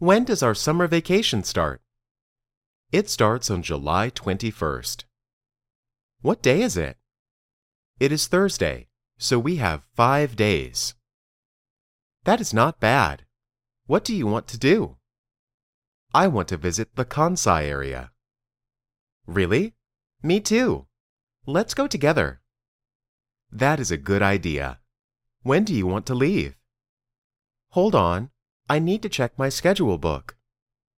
When does our summer vacation start? It starts on July 21st. What day is it? It is Thursday, so we have 5 days. That is not bad. What do you want to do? I want to visit the Kansai area. Really? Me too. Let's go together. That is a good idea. When do you want to leave? Hold on, I need to check my schedule book.